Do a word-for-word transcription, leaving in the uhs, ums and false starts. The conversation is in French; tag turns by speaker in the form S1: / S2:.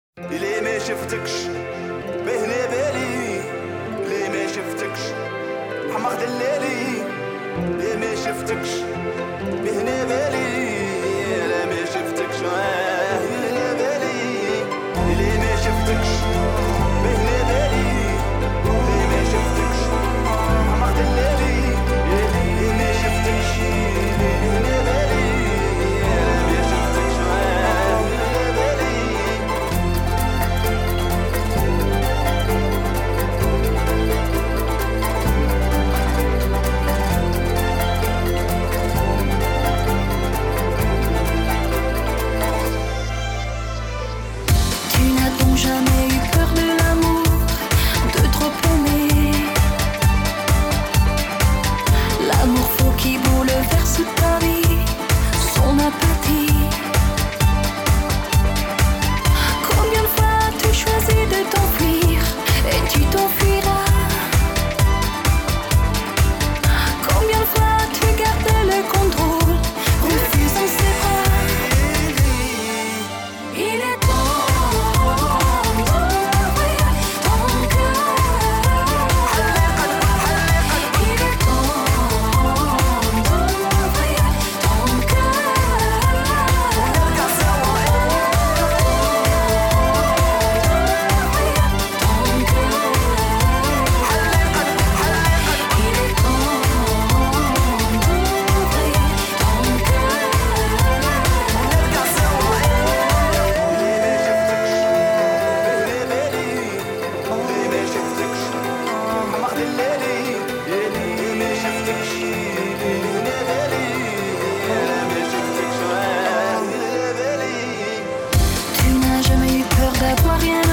S1: اللي ما شفتكش بهنا بالي، اللي ما شفتكش حمق دلالي، اللي ما شفتكش بهنا بالي، اللي ما شفتكش بهنا بالي، اللي ما شفتكش بهنا بالي، اللي ما شفتكش حمق دلالي، اللي ما شفتكش بهنا بالي، اللي ما شفتكش بهنا بالي.
S2: Tu n'as donc jamais eu peur de l'amour, de trop aimer. L'amour faux qui bouleverse ta vie, son appétit. Combien de fois as-tu choisi de t'enfuir et tu t'enfuiras? Combien de fois as-tu gardé le contrôle, refusant ses bras? Il est temps d'ouvrir ton cœur. Il est temps d'ouvrir ton Tu n'as jamais eu peur d'avoir rien